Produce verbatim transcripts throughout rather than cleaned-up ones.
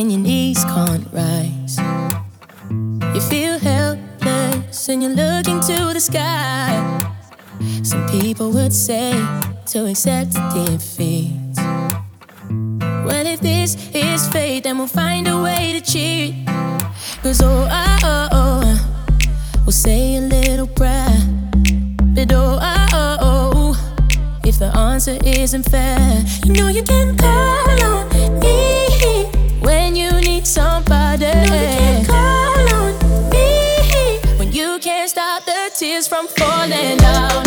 when your knees can't rise. You feel helpless and you're looking to the sky. Some people would say to accept defeat. Well, if this is fate, then we'll find a way to cheat. Cause oh, oh, oh, oh, we'll say a little prayer. But oh, oh, oh, oh, if the answer isn't fair, you know you can call on me when you need somebody. You know you can call on me when you can't stop the tears from falling down.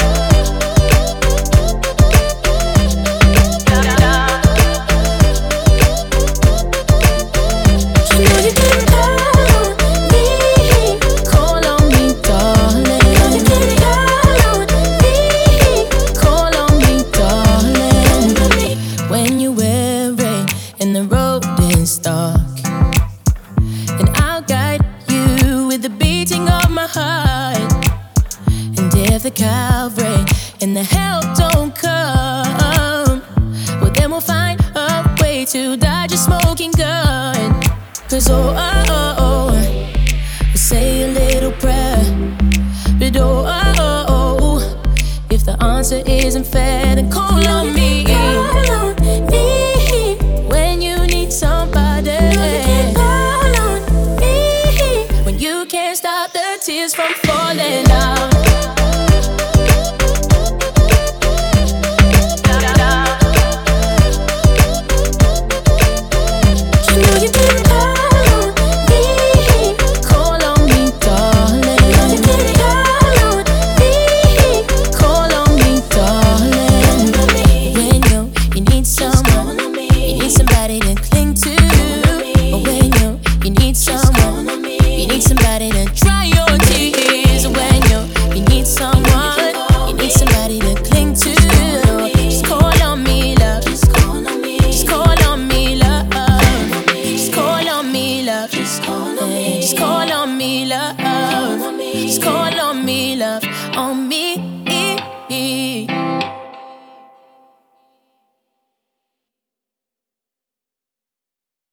And the road is dark, and I'll guide you with the beating of my heart. And if the Calvary and the help don't come, well then we'll find a way to dodge a smoking gun. Cause oh, oh, oh, oh, we'll say a little prayer. But oh, oh, oh, oh, if the answer isn't fair, then call on me. Call on me when you need somebody. You know you can call on me when you can't stop the tears from falling down. You know you can call on me. Call on me, darling. You know you can call on me. Call on me, darling. When you, you need someone, you need somebody to cling to. Or when you, you need someone, you need somebody to dry your tears. When you, you need someone, you need somebody to cling to. Just call on me, love. Just call on me. Just call on me, love. Just call on me, love. Just call on me. Just call on me, love. Just call on me, love. On me.